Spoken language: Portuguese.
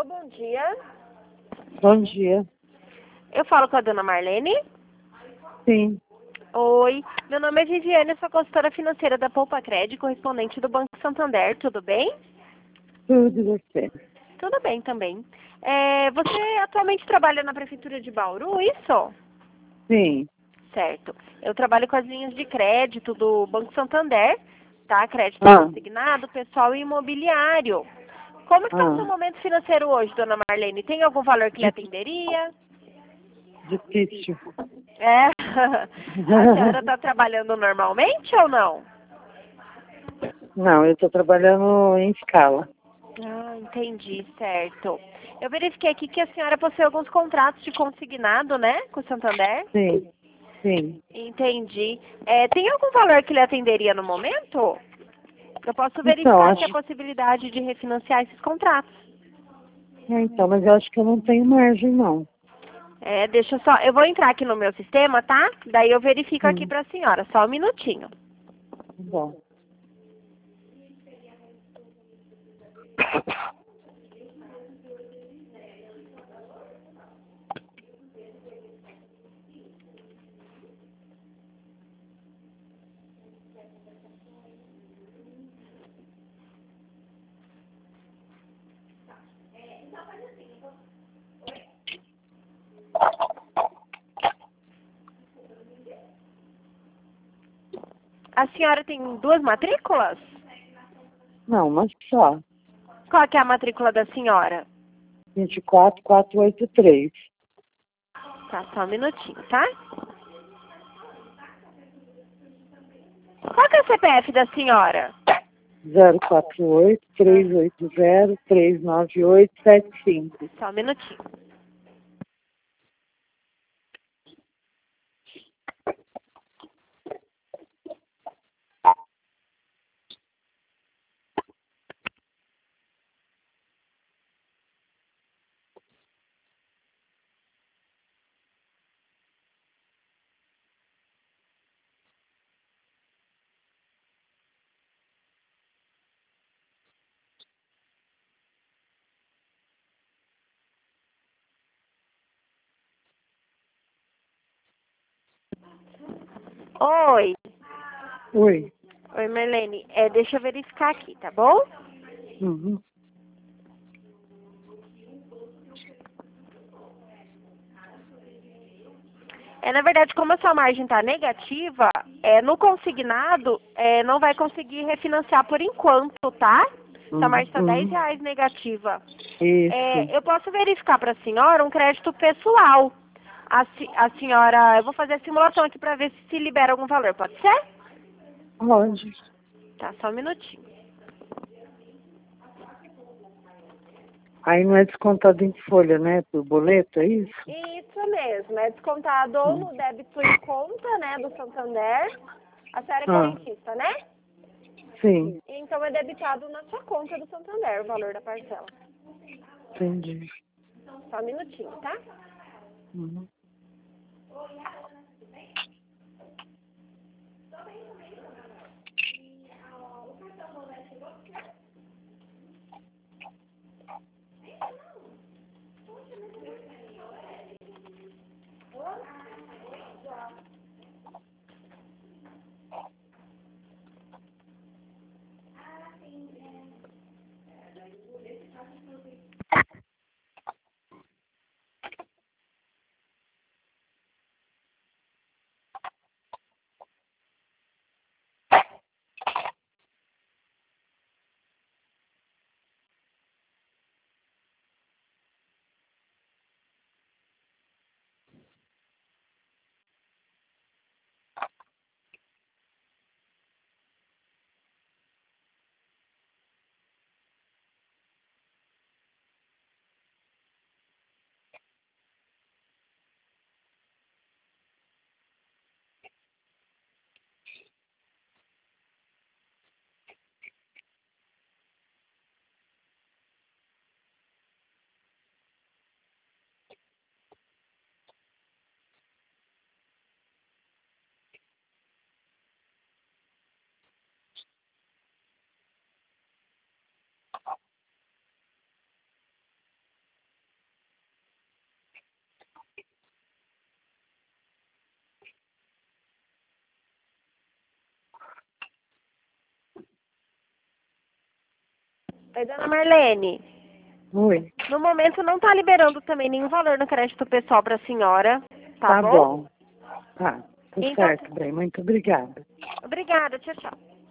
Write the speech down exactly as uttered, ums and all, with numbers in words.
Alô, bom dia. Bom dia. Eu falo com a dona Marlene? Sim, Oi, meu nome é Viviane, eu sou consultora financeira da Poupa Crédito, correspondente do Banco Santander, tudo bem? tudo e você. Tudo bem também. É, você atualmente trabalha na Prefeitura de Bauru, isso? Sim. Certo. Eu trabalho com as linhas de crédito do Banco Santander, tá? Crédito Ah, consignado, pessoal e imobiliário. Como que está o seu ah, momento financeiro hoje, dona Marlene? Tem algum valor que lhe di- atenderia? difícil. É? A senhora está trabalhando normalmente ou não? Não, eu estou trabalhando em escala. Ah, entendi, certo. Eu verifiquei aqui que a senhora possui alguns contratos de consignado, né, com o Santander. Sim, sim. Entendi. É, tem algum valor que lhe atenderia no momento? Eu posso Então, verificar acho. aqui a possibilidade de refinanciar esses contratos. É, então, mas eu acho que eu não tenho margem, não. É, deixa eu só... Eu vou entrar aqui no meu sistema, tá? Daí eu verifico aqui Hum, para a senhora. Só um minutinho. bom. A senhora tem duas matrículas? Não, mas só. Qual que é a matrícula da senhora? vinte e quatro, quatrocentos e oitenta e três. Tá, só um minutinho, tá? Qual que é o C P F da senhora? zero quatro oito, três oito zero, três nove oito, sete cinco. Só um minutinho. Oi. Oi. Oi, Marlene. É, deixa eu verificar aqui, tá bom? Uhum. É, na verdade, como a sua margem está negativa, é, no consignado, é, não vai conseguir refinanciar por enquanto, tá? Sua margem está dez Uhum. reais negativa. Isso. É, eu posso verificar para a senhora um crédito pessoal. A, se- a senhora, eu vou fazer a simulação aqui para ver se se libera algum valor, pode ser? Pode. Tá, só um minutinho. Aí não é descontado em folha, né? Por boleto, é isso? Isso mesmo, é descontado ou Hum. no débito em conta, né, do Santander. A senhora é Ah, correntista, né? sim, Então é debitado na sua conta do Santander o valor da parcela. entendi. Só um minutinho, tá? Uhum. Oi, dona Marlene. Oi. No momento não tá liberando também nenhum valor no crédito pessoal para a senhora, tá, Tá bom? bom. Tá, tá Então- certo, bem. Muito obrigada. Obrigada, tchau, tchau.